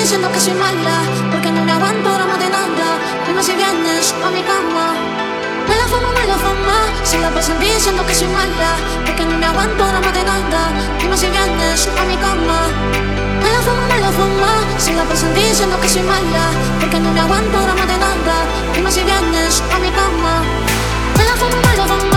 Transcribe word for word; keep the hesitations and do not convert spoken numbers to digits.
diciendo que soy mala, porque no me aguanto drama de nada. Dime si vienes a mi cama. Mala fama, mala fama, se la pasan diciendo que soy mala, porque no me aguanto drama de nada. Dime si vienes a mi cama. Mala fama, mala fama, se la pasan diciendo que soy mala, porque no me aguanto drama de nada. Dime si vienes a mi cama. Mala fama, mala fama.